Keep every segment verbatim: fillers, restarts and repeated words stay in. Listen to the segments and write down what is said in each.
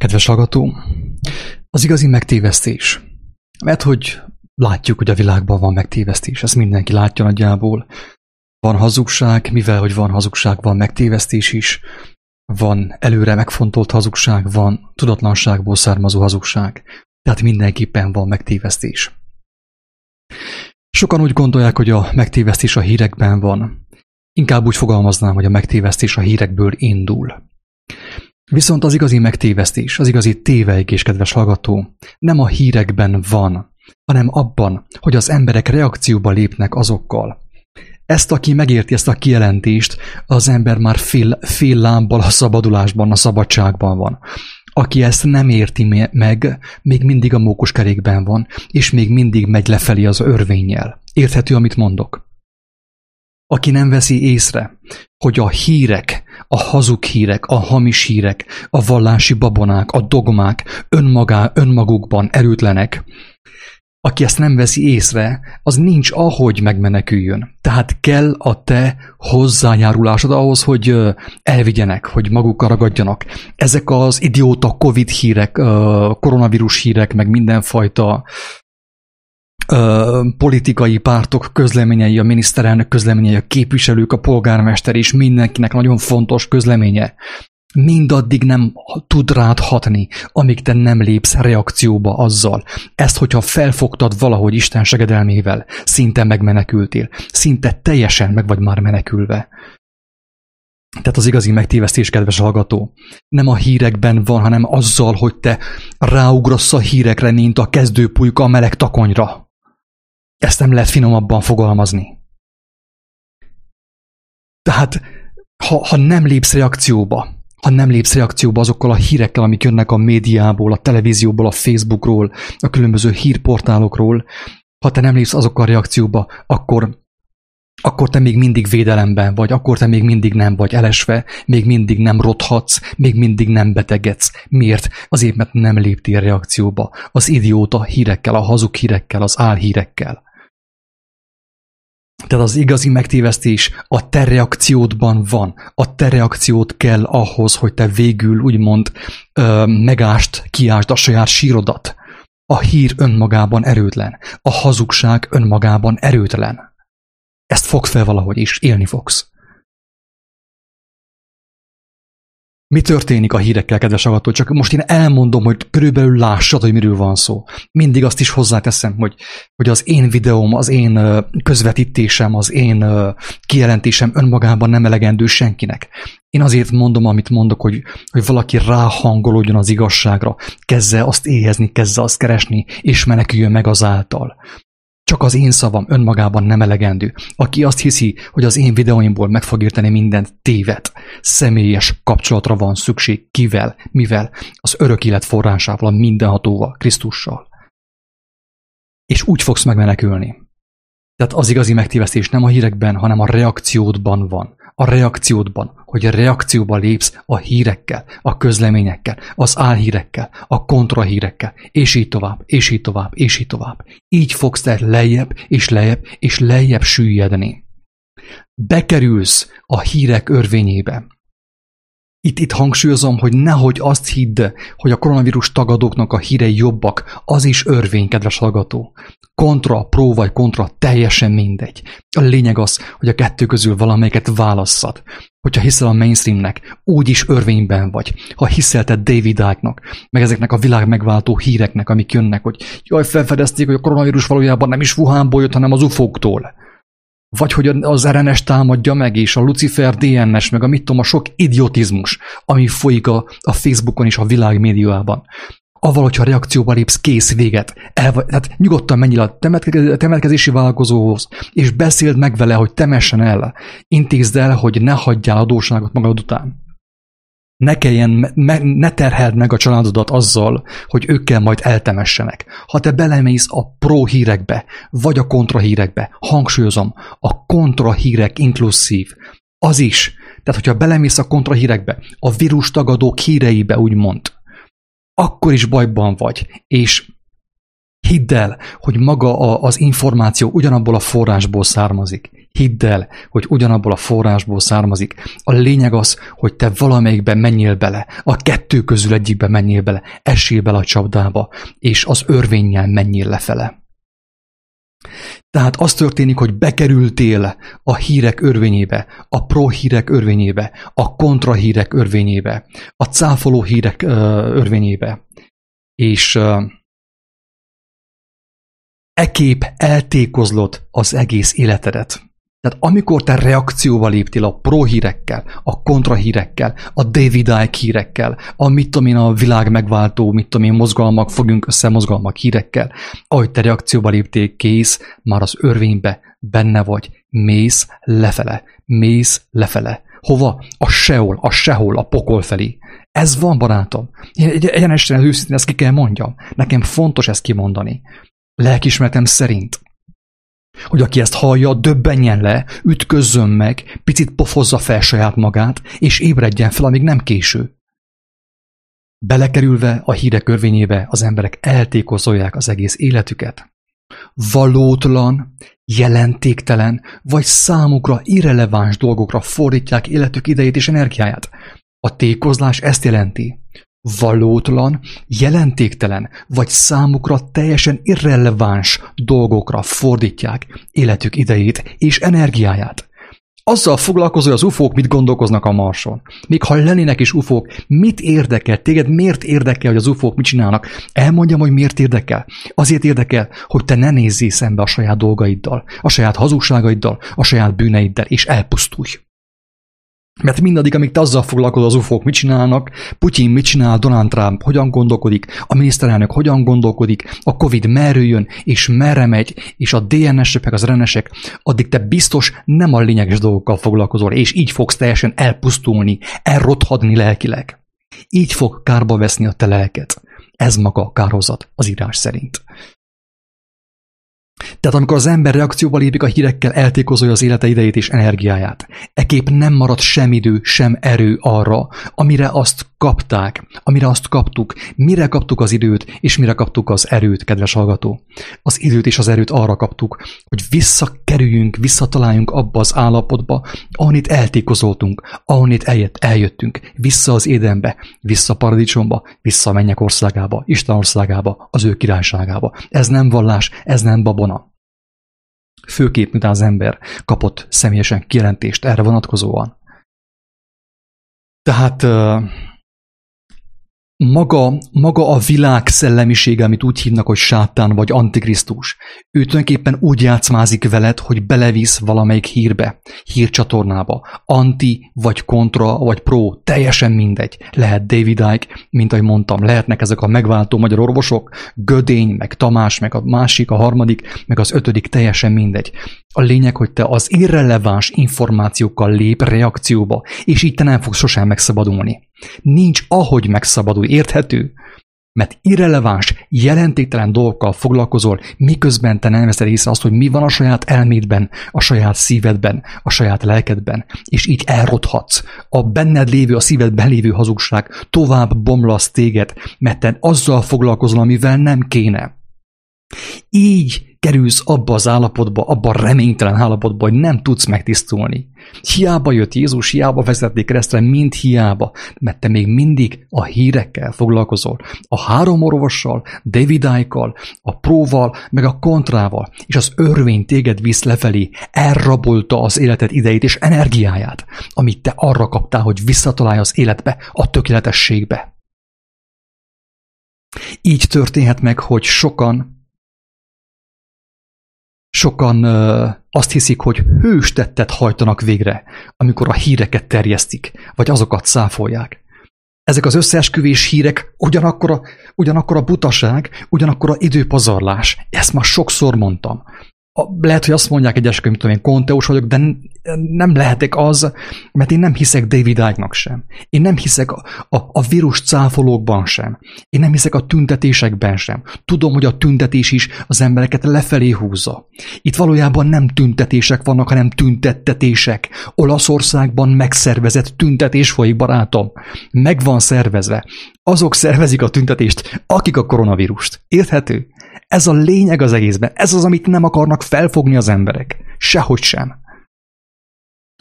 Kedves hallgató, az igazi megtévesztés. Mert hogy látjuk, hogy a világban van megtévesztés, ezt mindenki látja nagyjából. Van hazugság, mivel hogy van hazugság, van megtévesztés is. Van előre megfontolt hazugság, van tudatlanságból származó hazugság. Tehát mindenképpen van megtévesztés. Sokan úgy gondolják, hogy a megtévesztés a hírekben van. Inkább úgy fogalmaznám, hogy a megtévesztés a hírekből indul. Viszont az igazi megtévesztés, az igazi tévejgés, kedves hallgató, nem a hírekben van, hanem abban, hogy az emberek reakcióba lépnek azokkal. Ezt, aki megérti ezt a kijelentést, az ember már fél, fél lábbal a szabadulásban, a szabadságban van. Aki ezt nem érti meg, még mindig a mókuskerékben van, és még mindig megy lefelé az örvénnyel. Érthető, amit mondok? Aki nem veszi észre, hogy a hírek, a hazug hírek, a hamis hírek, a vallási babonák, a dogmák önmagá, önmagukban erőtlenek, aki ezt nem veszi észre, az nincs ahogy megmeneküljön. Tehát kell a te hozzájárulásod ahhoz, hogy elvigyenek, hogy magukkal ragadjanak. Ezek az idióta Covid hírek, koronavírus hírek, meg mindenfajta politikai pártok közleményei, a miniszterelnök közleményei, a képviselők, a polgármester és mindenkinek nagyon fontos közleménye. Mindaddig nem tud rád hatni, amíg te nem lépsz reakcióba azzal. Ezt, hogyha felfogtad valahogy Isten segedelmével, szinte megmenekültél, szinte teljesen meg vagy már menekülve. Tehát az igazi megtévesztés, kedves hallgató, nem a hírekben van, hanem azzal, hogy te ráugrasz a hírekre, mint a kezdőpulyka a meleg takonyra. Ezt nem lehet finomabban fogalmazni. Tehát, ha, ha nem lépsz reakcióba, ha nem lépsz reakcióba azokkal a hírekkel, amik jönnek a médiából, a televízióból, a Facebookról, a különböző hírportálokról, ha te nem lépsz azokkal a reakcióba, akkor, akkor te még mindig védelemben vagy, akkor te még mindig nem vagy elesve, még mindig nem rothatsz, még mindig nem betegedsz. Miért? Azért, mert nem léptél reakcióba az idióta hírekkel, a hazug hírekkel, az álhírekkel. Tehát az igazi megtévesztés a te reakciódban van. A te reakciód kell ahhoz, hogy te végül úgymond ö, megást, kiásd a saját sírodat. A hír önmagában erőtlen. A hazugság önmagában erőtlen. Ezt fogsz fel valahogy, és élni fogsz. Mi történik a hírekkel, kedves hallgató? Csak most én elmondom, hogy körülbelül lássad, hogy miről van szó. Mindig azt is hozzáteszem, hogy, hogy az én videóm, az én közvetítésem, az én kijelentésem önmagában nem elegendő senkinek. Én azért mondom, amit mondok, hogy, hogy valaki ráhangolódjon az igazságra, kezdje azt éhezni, kezdje azt keresni, és meneküljön meg azáltal. Csak az én szavam önmagában nem elegendő. Aki azt hiszi, hogy az én videóimból meg fog érteni mindent, téved. Személyes kapcsolatra van szükség. Kivel? Mivel? Az örök élet forrásával, a mindenhatóval, Krisztussal. És úgy fogsz megmenekülni. Tehát az igazi megtévesztés nem a hírekben, hanem a reakciódban van. A reakciódban, hogy a reakcióba lépsz a hírekkel, a közleményekkel, az álhírekkel, a kontrahírekkel, és így tovább, és így tovább, és így tovább. Így fogsz te lejjebb, és lejjebb, és lejjebb süllyedni. Bekerülsz a hírek örvényébe. Itt, itt hangsúlyozom, hogy nehogy azt hidd, hogy a koronavírus tagadóknak a hírei jobbak, az is örvény, kedves hallgató. Kontra, pró vagy kontra, teljesen mindegy. A lényeg az, hogy a kettő közül valamelyiket válasszad. Hogyha hiszel a mainstreamnek, úgyis örvényben vagy. Ha hiszel te David Icke-nak, meg ezeknek a világ megváltó híreknek, amik jönnek, hogy jaj, felfedezték, hogy a koronavírus valójában nem is Wuhanból jött, hanem az ufóktól. Vagy hogy az er en es támadja meg, és a Lucifer dé en es, meg a mit tudom, a sok idiotizmus, ami folyik a, a Facebookon és a világ médiában. Avval, hogyha reakcióba lépsz, kész, véget. El, tehát nyugodtan menj el a temetkezési vállalkozóhoz, és beszéld meg vele, hogy temessen el. Intézd el, hogy ne hagyjál adósságot magad után. Ne kelljen, ne terheld meg a családodat azzal, hogy ők kell majd eltemessenek. Ha te belemész a pro hírekbe, vagy a kontra hírekbe, hangsúlyozom, a kontra hírek inkluszív, az is. Tehát, hogyha belemész a kontra hírekbe, a vírus tagadók híreibe, úgymond, akkor is bajban vagy, és hidd el, hogy maga az információ ugyanabból a forrásból származik. Hidd el, hogy ugyanabból a forrásból származik. A lényeg az, hogy te valamelyikben menjél bele, a kettő közül egyikben menjél bele, essél bele a csapdába, és az örvénnyel menjél lefele. Tehát az történik, hogy bekerültél a hírek örvényébe, a pro hírek örvényébe, a kontra hírek örvényébe, a cáfoló hírek örvényébe, és ekép eltékozlod az egész életedet. Tehát amikor te reakcióval léptél a pro hírekkel, a kontra hírekkel, a David Icke hírekkel, a mit tudom én, a világ megváltó, mit tudom én, mozgalmak, fogjunk össze mozgalmak hírekkel, ahogy te reakcióba léptél, kész, már az örvénybe benne vagy, mész lefele, mész lefele. Hova? A Seol, a Sehol, a pokol felé. Ez van, barátom. Egyenesen őszintén ezt ki kell mondjam. Nekem fontos ezt kimondani. Lelkiismeretem szerint, hogy aki ezt hallja, döbbenjen le, ütközzön meg, picit pofozza fel saját magát, és ébredjen fel, amíg nem késő. Belekerülve a hírek örvényébe az emberek eltékozolják az egész életüket. Valótlan, jelentéktelen, vagy számukra irreleváns dolgokra fordítják életük idejét és energiáját. A tékozlás ezt jelenti. Valótlan, jelentéktelen, vagy számukra teljesen irreleváns dolgokra fordítják életük idejét és energiáját. Azzal foglalkozó, hogy az ufók mit gondolkoznak a Marson. Még ha lennének is ufók, mit érdekel téged, miért érdekel, hogy az ufók mit csinálnak? Elmondjam, hogy miért érdekel. Azért érdekel, hogy te ne nézzél szembe a saját dolgaiddal, a saját hazugságaiddal, a saját bűneiddel, és elpusztulj. Mert mindaddig, amíg te azzal foglalkozol, az ufók mit csinálnak, Putyin mit csinál, Donald Trump hogyan gondolkodik, a miniszterelnök hogyan gondolkodik, a Covid merről jön, és merre megy, és a dé en es-ek, meg az er en es-ek, addig te biztos nem a lényeges dolgokkal foglalkozol, és így fogsz teljesen elpusztulni, elrothadni lelkileg. Így fog kárba veszni a te lelket. Ez maga a kárhozat az írás szerint. Tehát amikor az ember reakcióba lépik a hírekkel, eltékozolja az élete idejét és energiáját. Ekképp nem marad sem idő, sem erő arra, amire azt kapták, amire azt kaptuk. Mire kaptuk az időt, és mire kaptuk az erőt, kedves hallgató? Az időt és az erőt arra kaptuk, hogy visszakerüljünk, visszataláljunk abba az állapotba, ahonnit eltékozoltunk, ahonnit eljött, eljöttünk, vissza az Édenbe, vissza a paradicsomba, vissza a mennyek országába, Isten országába, az ő királyságába. Ez nem vallás, ez nem babona. Főképp, miután az ember kapott személyesen kijelentést erre vonatkozóan. Tehát maga, maga a világ szellemisége, amit úgy hívnak, hogy sátán vagy antikrisztus, ő tulajdonképpen úgy játszmázik veled, hogy belevisz valamelyik hírbe, hírcsatornába, anti, vagy kontra, vagy pro, teljesen mindegy. Lehet David Icke, mint ahogy mondtam, lehetnek ezek a megváltó magyar orvosok, Gödény, meg Tamás, meg a másik, a harmadik, meg az ötödik, teljesen mindegy. A lényeg, hogy te az irreleváns információkkal lép reakcióba, és így te nem fogsz sosem megszabadulni. Nincs ahogy megszabadulj, érthető? Mert irreleváns, jelentéktelen dolgokkal foglalkozol, miközben te nem veszed észre azt, hogy mi van a saját elmédben, a saját szívedben, a saját lelkedben, és így elrothatsz. A benned lévő, a szívedben lévő hazugság tovább bomlasz téged, mert te azzal foglalkozol, amivel nem kéne. Így kerülsz abba az állapotba, abba a reménytelen állapotba, hogy nem tudsz megtisztulni. Hiába jött Jézus, hiába vezették keresztre, mind hiába, mert te még mindig a hírekkel foglalkozol. A három orvossal, David Icke-kal, a próval, meg a kontrával, és az örvény téged visz lefelé, elrabolta az életed idejét és energiáját, amit te arra kaptál, hogy visszatalálj az életbe, a tökéletességbe. Így történhet meg, hogy sokan Sokan ö, azt hiszik, hogy hős tettet hajtanak végre, amikor a híreket terjesztik, vagy azokat száfolják. Ezek az összeesküvés hírek ugyanakkor a, ugyanakkor a butaság, ugyanakkor a időpazarlás. Ezt már sokszor mondtam. A, lehet, hogy azt mondják egyesek, hogy én konteós vagyok, de nem lehetek az, mert én nem hiszek David Icke-nak sem. Én nem hiszek a, a, a vírus cáfolókban sem. Én nem hiszek a tüntetésekben sem. Tudom, hogy a tüntetés is az embereket lefelé húzza. Itt valójában nem tüntetések vannak, hanem tüntettetések. Olaszországban megszervezett tüntetés folyik, barátom. Meg van szervezve. Azok szervezik a tüntetést, akik a koronavírust. Érthető? Ez a lényeg az egészben. Ez az, amit nem akarnak felfogni az emberek. Sehogy sem.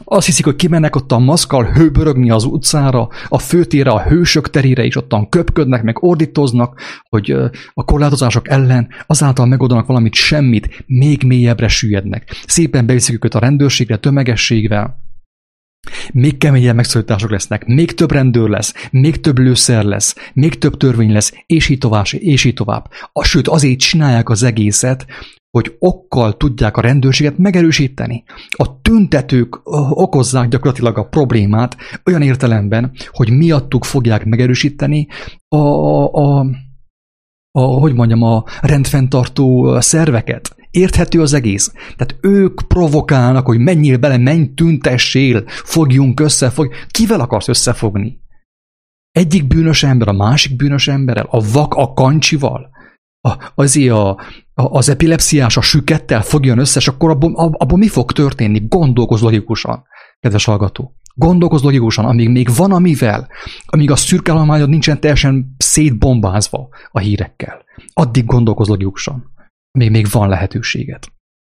Azt hiszik, hogy kimennek ottan maszkkal hőbörögni az utcára, a főtérre, a hősök terére, és ottan köpködnek, meg ordítoznak, hogy a korlátozások ellen azáltal megoldanak valamit, semmit, még mélyebbre süllyednek. Szépen beviszik őket a rendőrségre, tömegességvel. Még keményebb megszorítások lesznek, még több rendőr lesz, még több lőszer lesz, még több törvény lesz, és így tovább, és így tovább. A, sőt, azért csinálják az egészet, hogy okkal tudják a rendőrséget megerősíteni. A tüntetők okozzák gyakorlatilag a problémát olyan értelemben, hogy miattuk fogják megerősíteni a, a, a hogy mondjam, a rendfenntartó szerveket. Érthető az egész. Tehát ők provokálnak, hogy menjél bele, menj, tüntessél, fogjunk össze, fog... Kivel akarsz összefogni? Egyik bűnös ember, a másik bűnös emberrel, a vak a kancsival, a, azért a, a, az epilepsziás a sükettel fogjon össze, és akkor abban, abban mi fog történni? Gondolkozz logikusan, kedves hallgató. Gondolkozz logikusan, amíg még van amivel, amíg a szürke állományod nincsen teljesen szétbombázva a hírekkel. Addig gondolkozz logikusan. Még, még van lehetőséget.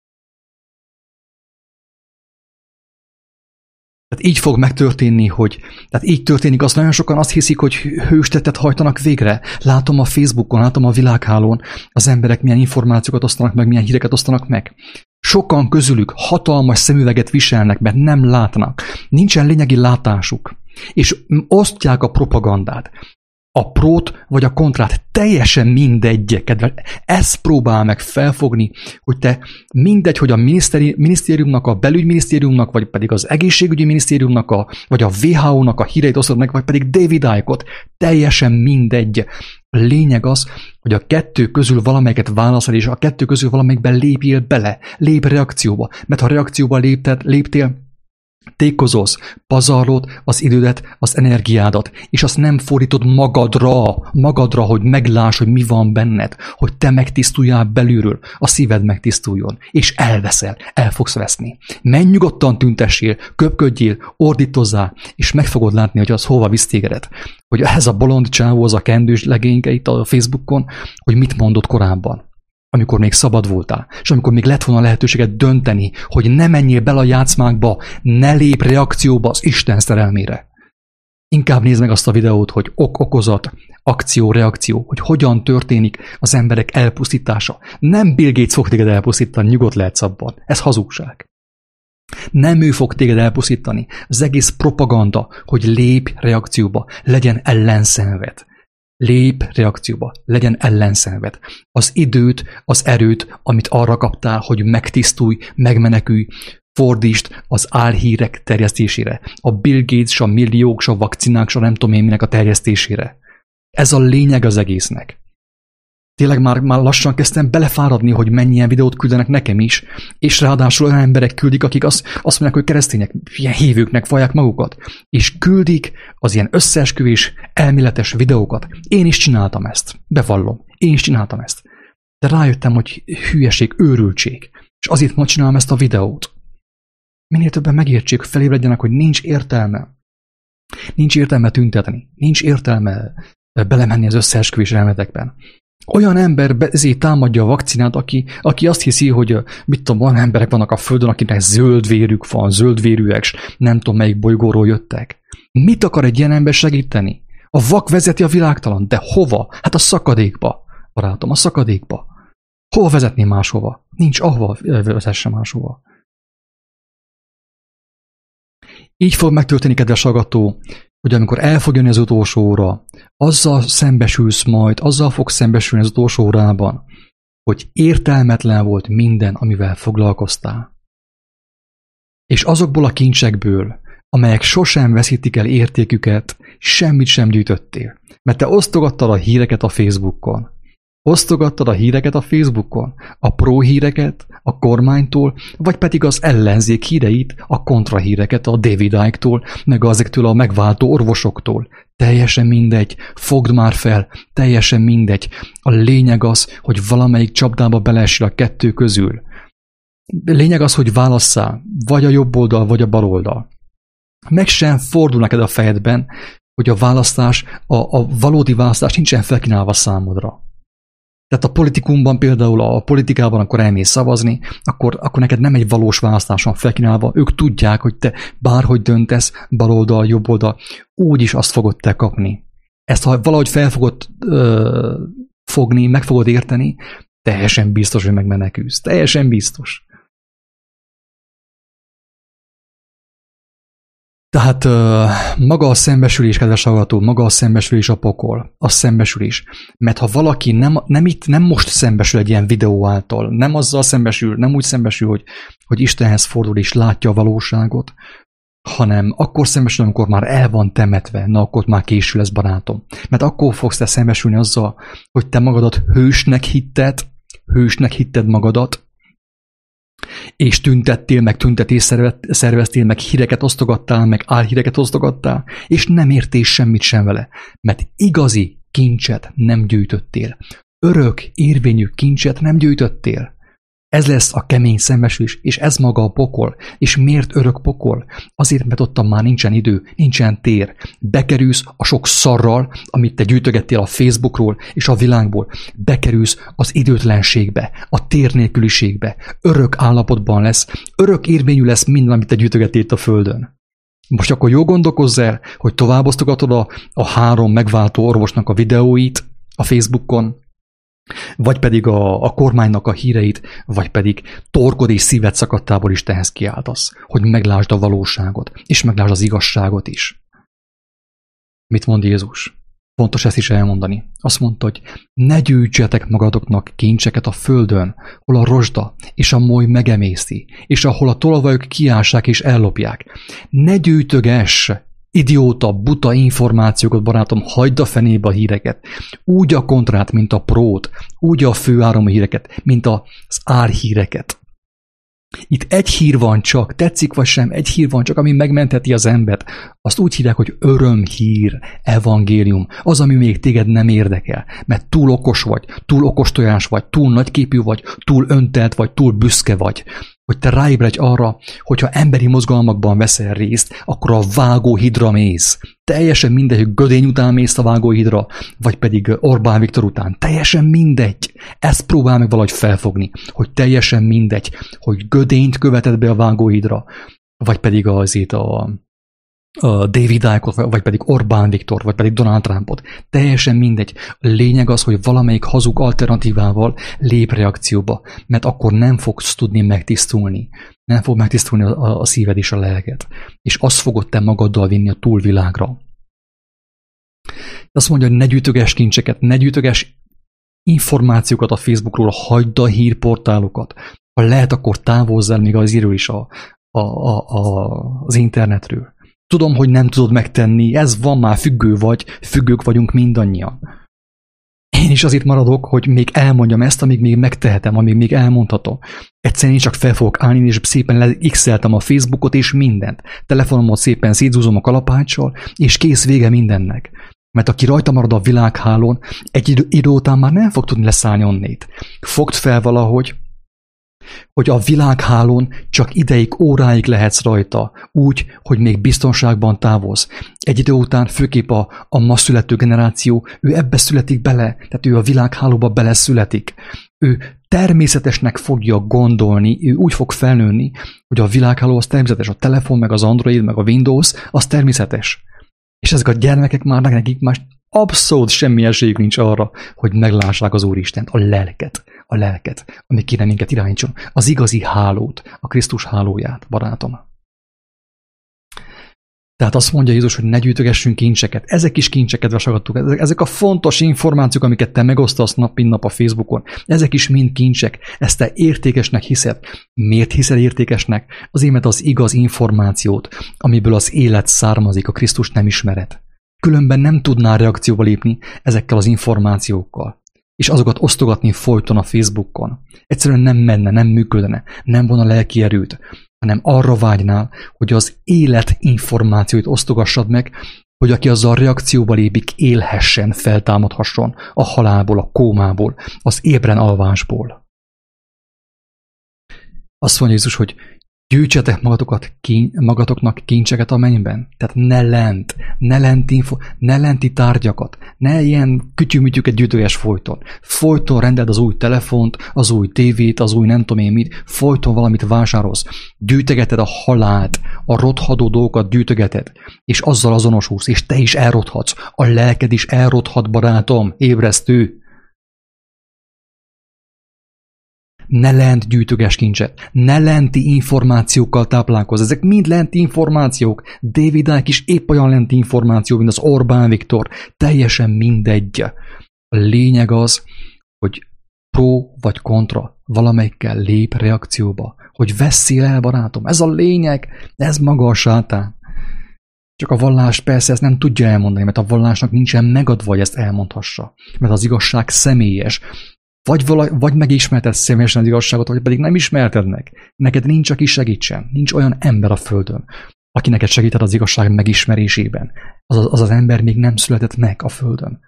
Tehát így fog megtörténni, hogy tehát így történik, azt nagyon sokan azt hiszik, hogy hőstettet hajtanak végre. Látom a Facebookon, látom a világhálón, az emberek milyen információkat osztanak meg, milyen híreket osztanak meg. Sokan közülük hatalmas szemüveget viselnek, mert nem látnak. Nincsen lényegi látásuk. És osztják a propagandát. A prót vagy a kontrát, teljesen mindegy, kedves. Ezt próbál meg felfogni, hogy te mindegy, hogy a minisztériumnak, a belügyminisztériumnak, vagy pedig az egészségügyi minisztériumnak, a, vagy a vé há ó-nak a híreit osztod meg, vagy pedig David Icke-ot, teljesen mindegy. A lényeg az, hogy a kettő közül valamelyiket válaszol, és a kettő közül valamelyikben lépjél bele, lép reakcióba. Mert ha reakcióba lépted, léptél, tékozolsz, pazarlod az idődet, az energiádat, és azt nem fordítod magadra, magadra, hogy megláss, hogy mi van benned, hogy te megtisztuljál belülről, a szíved megtisztuljon, és elveszel, el fogsz veszni. Menj nyugodtan, tüntessél, köpködjél, ordítozzál, és meg fogod látni, hogy az hova visz tégedet. Hogy ez a bolond csávó, az a kendős legényke itt a Facebookon, hogy mit mondott korábban, amikor még szabad voltál, és amikor még lett volna lehetőséget dönteni, hogy ne menjél bele a játszmákba, ne lép reakcióba az Isten szerelmére. Inkább nézd meg azt a videót, hogy ok-okozat, akció-reakció, hogy hogyan történik az emberek elpusztítása. Nem Bill Gates fog téged elpusztítani, nyugodt lehetsz abban. Ez hazugság. Nem ő fog téged elpusztítani. Az egész propaganda, hogy lép reakcióba, legyen ellenszenved. Lép reakcióba, legyen ellenszenved. Az időt, az erőt, amit arra kaptál, hogy megtisztulj, megmenekülj, fordítsd az álhírek terjesztésére. A Bill Gates, a milliók, a vakcinák, a nem tudom én minek a terjesztésére. Ez a lényeg az egésznek. Tényleg már, már lassan kezdtem belefáradni, hogy mennyien videót küldenek nekem is, és ráadásul olyan emberek küldik, akik azt, azt mondják, hogy keresztények, ilyen hívőknek vallják magukat, és küldik az ilyen összeesküvés, elméletes videókat. Én is csináltam ezt, bevallom, én is csináltam ezt. De rájöttem, hogy hülyeség, őrültség, és azért ma csinálom ezt a videót. Minél többen megértsék, felébredjenek, hogy nincs értelme. Nincs értelme tüntetni, nincs értelme belemenni az összeesküvés elméletekben. Olyan ember ezért támadja a vakcinát, aki, aki azt hiszi, hogy mit tudom, olyan emberek vannak a Földön, akiknek zöld vérük van, zöld vérűek, nem tudom melyik bolygóról jöttek. Mit akar egy ilyen ember segíteni? A vak vezeti a világtalan, de hova? Hát a szakadékba, barátom, a szakadékba. Hova vezetni máshova? Nincs ahova vezesse máshova. Így fog megtörténni, kedves hallgató, hogy amikor el fog jönni az utolsó óra, azzal szembesülsz majd, azzal fogsz szembesülni az utolsó órában, hogy értelmetlen volt minden, amivel foglalkoztál. És azokból a kincsekből, amelyek sosem veszítik el értéküket, semmit sem gyűjtöttél. Mert te osztogattad a híreket a Facebookon. Osztogattad a híreket a Facebookon, a pro híreket a kormánytól, vagy pedig az ellenzék híreit, a kontrahíreket a David Icke-tól, meg azektől a megváltó orvosoktól. Teljesen mindegy, fogd már fel, teljesen mindegy. A lényeg az, hogy valamelyik csapdába beleesel a kettő közül. A lényeg az, hogy válasszál, vagy a jobb oldal, vagy a bal oldal. Meg sem fordul neked a fejedben, hogy a választás, a, a valódi választás nincsen felkínálva számodra. Tehát a politikumban például, a politikában, akkor elmész szavazni, akkor, akkor neked nem egy valós választás van felkínálva, ők tudják, hogy te bárhogy döntesz, baloldal, jobboldal, úgyis azt fogod te kapni. Ezt ha valahogy fel fogod ö, fogni, meg fogod érteni, teljesen biztos, hogy megmenekülsz. Teljesen biztos. Tehát maga a szembesülés, kedves hallgató, maga a szembesülés a pokol, a szembesülés. Mert ha valaki nem, nem itt, nem most szembesül egy ilyen videó által, nem azzal szembesül, nem úgy szembesül, hogy, hogy Istenhez fordul és látja a valóságot, hanem akkor szembesül, amikor már el van temetve, na akkor már késő lesz, barátom. Mert akkor fogsz te szembesülni azzal, hogy te magadat hősnek hitted, hősnek hitted magadat, és tüntettél, meg tüntetés szerveztél, meg híreket osztogattál, meg álhíreket osztogattál, és nem értél semmit sem vele, mert igazi kincset nem gyűjtöttél. Örök, érvényű kincset nem gyűjtöttél. Ez lesz a kemény szembesülés, és ez maga a pokol. És miért örök pokol? Azért, mert ottan már nincsen idő, nincsen tér. Bekerülsz a sok szarral, amit te gyűjtögettél a Facebookról és a világból. Bekerülsz az időtlenségbe, a tér nélküliségbe. Örök állapotban lesz, örök érvényű lesz minden, amit te gyűjtögettél a földön. Most akkor jó gondolkozz el, hogy tovább osztogatod a, a három megváltó orvosnak a videóit a Facebookon, vagy pedig a, a kormánynak a híreit, vagy pedig torkod és szíved szakadtából is tehez kiáltasz, hogy meglásd a valóságot, és meglásd az igazságot is. Mit mond Jézus? Fontos ezt is elmondani. Azt mondta, hogy ne gyűjtsetek magatoknak kincseket a földön, hol a rozsda és a moly megemészti, és ahol a tolvajok kiássák és ellopják. Ne gyűjtögess idióta, buta információkat, barátom, hagyd a fenébe a híreket. Úgy a kontrát, mint a prót, úgy a főáramú híreket, mint az álhíreket. Itt egy hír van csak, tetszik vagy sem, egy hír van csak, ami megmentheti az embert. Azt úgy hívják, hogy örömhír, evangélium, az, ami még téged nem érdekel, mert túl okos vagy, túl okos tojás vagy, túl nagyképű vagy, túl öntelt vagy, túl büszke vagy, hogy te ráébredj arra, hogyha emberi mozgalmakban veszel részt, akkor a vágóhidra mész. Teljesen mindegy, hogy Gödény után mész a vágóhidra, vagy pedig Orbán Viktor után. Teljesen mindegy. Ezt próbál meg valahogy felfogni, hogy teljesen mindegy, hogy Gödényt követed be a vágóhidra, vagy pedig azért a, a David Icke-ot, vagy pedig Orbán Viktor, vagy pedig Donald Trumpot. Teljesen mindegy. A lényeg az, hogy valamelyik hazug alternatívával lép reakcióba, mert akkor nem fogsz tudni megtisztulni. Nem fog megtisztulni a, a szíved és a lelked. És azt fogod te magaddal vinni a túlvilágra. Azt mondja, hogy ne gyűjtögess kincseket, ne gyűjtögess információkat a Facebookról, hagyd a hírportálokat. Ha lehet, akkor távozz el még az írő is a, a, a, a, az internetről. Tudom, hogy nem tudod megtenni, ez van már, függő vagy, függők vagyunk mindannyian. Én is azért maradok, hogy még elmondjam ezt, amíg még megtehetem, amíg még elmondhatom. Egyszerűen én csak fel fogok állni, és szépen leixeltem a Facebookot és mindent. Telefonomot szépen szétzúzom a kalapáccsal, és kész, vége mindennek. Mert aki rajta marad a világhálón, egy idő, idő után már nem fog tudni leszállni onnét. Fogd fel valahogy, hogy a világhálón csak ideig, óráig lehetsz rajta, úgy, hogy még biztonságban távozz. Egy idő után főképp a, a ma születő generáció, ő ebbe születik bele, tehát ő a világhálóba beleszületik. Ő természetesnek fogja gondolni, ő úgy fog felnőni, hogy a világháló az természetes, a telefon, meg az Android, meg a Windows, az természetes. És ezek a gyermekek már nekik már abszolút semmi esélyük nincs arra, hogy meglássák az Úristent, a lelket, a lelket, ami kéne minket irányítson, az igazi hálót, a Krisztus hálóját, barátom. Tehát azt mondja Jézus, hogy ne gyűjtögessünk kincseket. Ezek is kincsek, kedves hallgatók. Ezek a fontos információk, amiket te megosztasz nap, mint nap a Facebookon. Ezek is mind kincsek. Ezt te értékesnek hiszed. Miért hiszel értékesnek? Azért, mert az igaz információt, amiből az élet származik, a Krisztus nem ismered. Különben nem tudnál reakcióba lépni ezekkel az információkkal. És azokat osztogatni folyton a Facebookon. Egyszerűen nem menne, nem működne, nem volna lelki erőd, hanem arra vágynál, hogy az élet információit osztogassad meg, hogy aki azzal reakcióba lépik, élhessen, feltámadhasson a halálból, a kómából, az ébren alvásból. Azt mondja Jézus, hogy Gyűjtsetek magatokat, kín, magatoknak kincseket a mennyben. Tehát ne lent, ne lenti, info, ne lenti tárgyakat, ne ilyen kütyümütyüket gyűjtöges folyton. Folyton rendeld az új telefont, az új tévét, az új nem tudom én mit, folyton valamit vásárolsz. Gyűjtögeted a halált, a rothadó dolgokat gyűjtögeted, és azzal azonosulsz, és te is elrothatsz. A lelked is elrothat, barátom, ébresztő. Ne lent gyűjtöges kincset, ne lenti információkkal táplálkozz. Ezek mind lenti információk. David Icke is épp olyan lenti információ, mint az Orbán Viktor. Teljesen mindegy. A lényeg az, hogy pro vagy kontra valamelyikkel lép reakcióba. Hogy vesszél el, barátom. Ez a lényeg, ez maga a sátán. Csak a vallás persze ezt nem tudja elmondani, mert a vallásnak nincsen megadva, hogy ezt elmondhassa. Mert az igazság személyes. Vagy, vala, vagy megismerted személyesen az igazságot, vagy pedig nem ismerted meg. Neked nincs, aki segítsen. Nincs olyan ember a földön, aki neked segített az igazság megismerésében. Az az, az az ember még nem született meg a földön.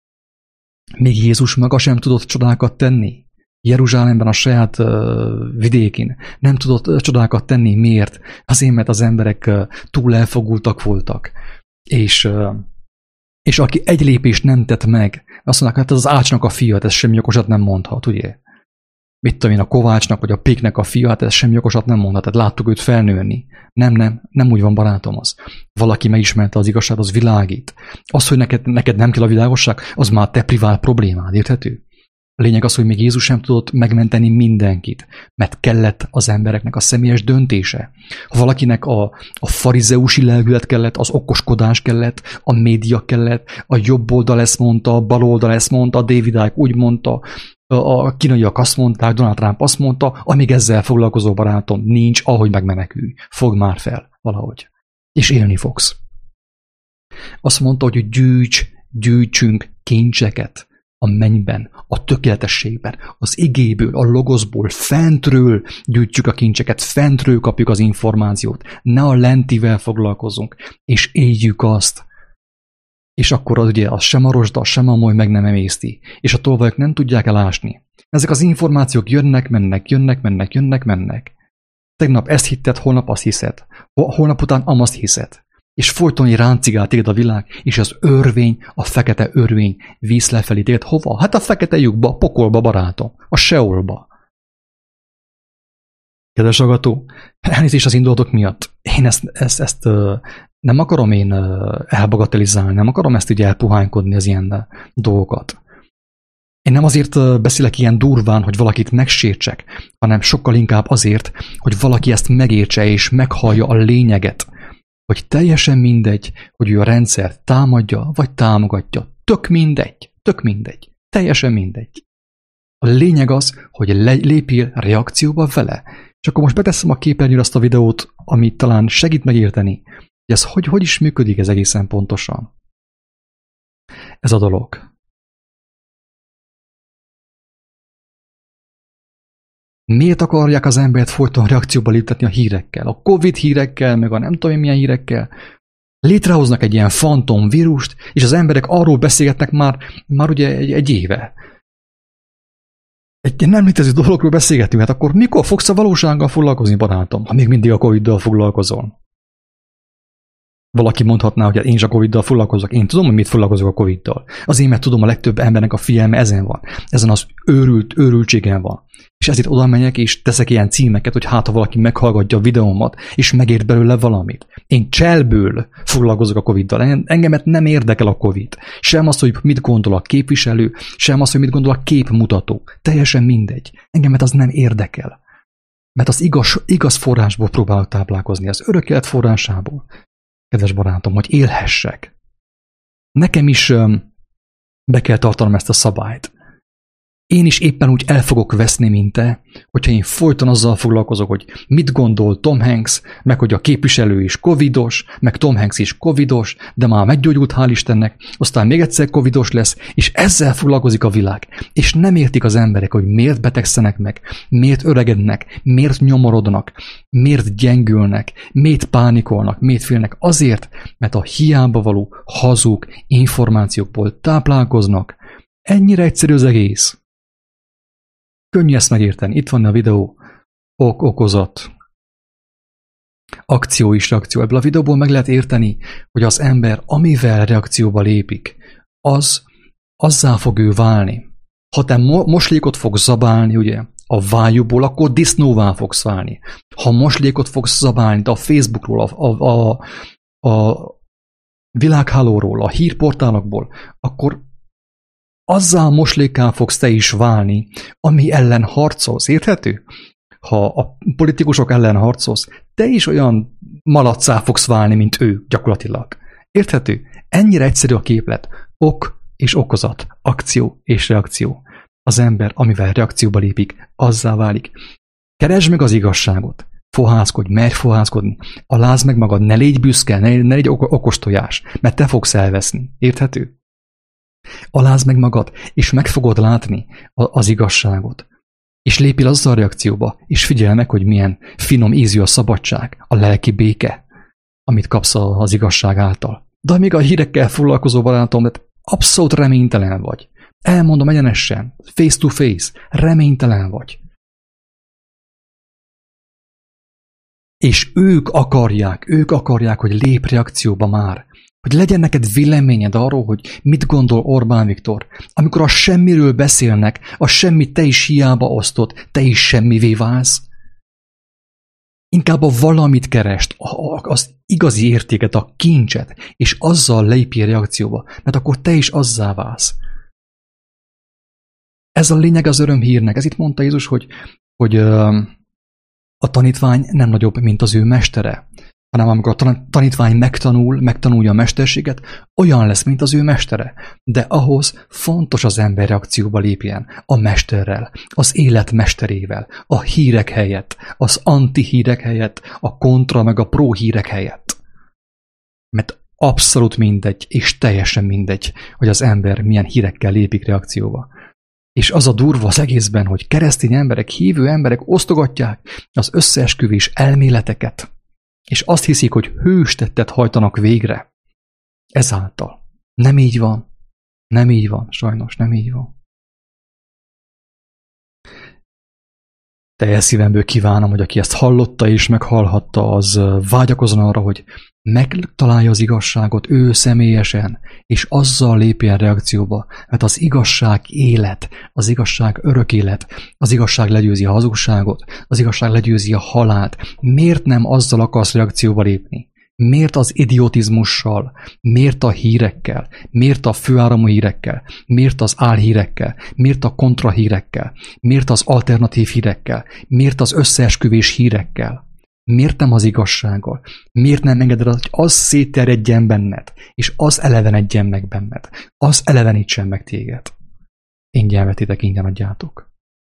Még Jézus maga sem tudott csodákat tenni. Jeruzsálemben, a saját uh, vidékén nem tudott uh, csodákat tenni. Miért? Azért, mert az emberek uh, túl elfogultak voltak. És... Uh, És aki egy lépést nem tett meg, azt mondják, hát ez az Ácsnak a fia, hát ez semmi okosat nem mondhat, ugye? Mit tudom én, a Kovácsnak, vagy a Péknek a fia, hát ez semmi okosat nem mondhat, tehát láttuk őt felnőni. Nem, nem, nem úgy van, barátom az. Valaki megismerte az igazságot, az világít. Az, hogy neked, neked nem kell a világosság, az már te privát problémád, érthető? A lényeg az, hogy még Jézus sem tudott megmenteni mindenkit, mert kellett az embereknek a személyes döntése. Ha valakinek a, a farizeusi lelkület kellett, az okoskodás kellett, a média kellett, a jobb oldal ezt mondta, a bal oldal ezt mondta, a David Icke úgy mondta, a kínaiak azt mondták, Donald Trump azt mondta, amíg ezzel foglalkozó barátom nincs, ahogy megmenekülj. Fogd már fel valahogy. És élni fogsz. Azt mondta, hogy gyűjts, gyűjtsünk kincseket a mennyben, a tökéletességben, az igéből, a logoszból, fentről gyűjtjük a kincseket, fentről kapjuk az információt, ne a lentivel foglalkozunk, és éljük azt. És akkor az, ugye, az sem a rozsda, sem a moly meg nem emészti, és a tolvajok nem tudják elásni. Ezek az információk jönnek, mennek, jönnek, mennek, jönnek, mennek. Tegnap ezt hitted, holnap azt hiszed. Holnap után amazt hiszed. És folyton ráncigál téged a világ, és az örvény, a fekete örvény víz lefelé téged hova? Hát a fekete lyukba, a pokolba, barátom, a Seolba. Kedves hallgató, elnézést az indulatok miatt. Én ezt, ezt, ezt nem akarom én elbagatelizálni, nem akarom ezt így elpuhánykodni az ilyen dolgokat. Én nem azért beszélek ilyen durván, hogy valakit megsértsek, hanem sokkal inkább azért, hogy valaki ezt megértse és meghallja a lényeget, hogy teljesen mindegy, hogy ő a rendszert támadja, vagy támogatja. Tök mindegy, tök mindegy, teljesen mindegy. A lényeg az, hogy lépjél reakcióba vele. És akkor most beteszem a képernyőre azt a videót, amit talán segít megérteni, hogy ez hogy, hogy is működik ez egészen pontosan. Ez a dolog. Miért akarják az embert folyton reakcióba léptetni a hírekkel? A Covid hírekkel, meg a nem tudom én milyen hírekkel. Létrehoznak egy ilyen fantomvírust, és az emberek arról beszélgetnek már, már ugye egy, egy éve. Egy nem létező dologról beszélgetünk, hát akkor mikor fogsz a valósággal foglalkozni, barátom, ha még mindig a Coviddal foglalkozol? Valaki mondhatná, hogy én is a Coviddal foglalkozok. Én tudom, hogy mit foglalkozok a Coviddal. Azért, mert tudom, a legtöbb embernek a figyelme ezen van. Ezen az őrült, őrültségen van. És ezért oda megyek, és teszek ilyen címeket, hogy hát, ha valaki meghallgatja a videómat, és megért belőle valamit. Én cselből foglalkozok a Coviddal. Engemet nem érdekel a Covid. Sem az, hogy mit gondol a képviselő, sem az, hogy mit gondol a képmutató. Teljesen mindegy. Engemet az nem érdekel. Mert az igaz, igaz forrásból próbálok táplálkozni, az örök élet forrásából. Kedves barátom, hogy élhessek. Nekem is um, be kell tartanom ezt a szabályt. Én is éppen úgy el fogok veszni, mint te, hogyha én folyton azzal foglalkozok, hogy mit gondol Tom Hanks, meg hogy a képviselő is covidos, meg Tom Hanks is covidos, de már meggyógyult, hál' Istennek, aztán még egyszer covidos lesz, és ezzel foglalkozik a világ. És nem értik az emberek, hogy miért betegszenek meg, miért öregednek, miért nyomorodnak, miért gyengülnek, miért pánikolnak, miért félnek. Azért, mert a hiába való hazug információkból táplálkoznak. Ennyire egyszerű az egész. Könnyű ezt megérteni. Itt van a videó. Ok, okozat. Akció is reakció. Ebből a videóból meg lehet érteni, hogy az ember, amivel reakcióba lépik, az azzá fog ő válni. Ha te mo- moslékot fogsz zabálni, ugye, a vájúból, akkor disznóvá fogsz válni. Ha moslékot fogsz zabálni a Facebookról, a, a, a, a világhálóról, a hírportálokból, akkor azzá a moslékká fogsz te is válni, ami ellen harcolsz. Érthető? Ha a politikusok ellen harcolsz, te is olyan malaccá fogsz válni, mint ő, gyakorlatilag. Érthető? Ennyire egyszerű a képlet. Ok és okozat, akció és reakció. Az ember, amivel reakcióba lépik, azzá válik. Keresd meg az igazságot. Fohászkodj, merj fohászkodni. Alázd meg magad, ne légy büszke, ne, ne légy okos tojás, mert te fogsz elveszni. Érthető? Alázd meg magad, és meg fogod látni az igazságot. És lépj azzal a reakcióba, és figyelj meg, hogy milyen finom ízű a szabadság, a lelki béke, amit kapsz az igazság által. De még a hírekkel foglalkozó barátom, de abszolút reménytelen vagy. Elmondom egyenesen, face to face, reménytelen vagy. És ők akarják, ők akarják, hogy lép reakcióba már. Hogy legyen neked véleményed arról, hogy mit gondol Orbán Viktor. Amikor a semmiről beszélnek, a semmit te is hiába osztod, te is semmivé válsz. Inkább a valamit kerest, az igazi értéket, a kincset, és azzal lépjél reakcióba, mert akkor te is azzá válsz. Ez a lényeg az örömhírnek. Ez itt mondta Jézus, hogy, hogy a tanítvány nem nagyobb, mint az ő mestere, hanem amikor a tanítvány megtanul, megtanulja a mesterséget, olyan lesz, mint az ő mestere. De ahhoz fontos az ember reakcióba lépjen a mesterrel, az élet mesterével, a hírek helyett, az anti-hírek helyett, a kontra meg a pro hírek helyett. Mert abszolút mindegy, és teljesen mindegy, hogy az ember milyen hírekkel lépik reakcióba. És az a durva az egészben, hogy keresztény emberek, hívő emberek osztogatják az összeesküvés elméleteket, és azt hiszik, hogy hőstettet hajtanak végre. Ezáltal. Nem így van. Nem így van. Sajnos nem így van. Teljes szívemből kívánom, hogy aki ezt hallotta és meghallhatta, az vágyakozzon arra, hogy megtalálja az igazságot ő személyesen, és azzal lépjen reakcióba, mert az igazság élet, az igazság örök élet, az igazság legyőzi a hazugságot, az igazság legyőzi a halált. Miért nem azzal akarsz reakcióba lépni? Miért az idiotizmussal? Miért a hírekkel? Miért a főáramú hírekkel? Miért az álhírekkel? Miért a kontrahírekkel? Miért az alternatív hírekkel? Miért az összeesküvés hírekkel? Miért nem az igazsággal? Miért nem engeded, hogy az szétterjedjen benned, és az elevenedjen meg benned? Az elevenítsen meg téged. Ingyen vetitek, ingyen adjátok.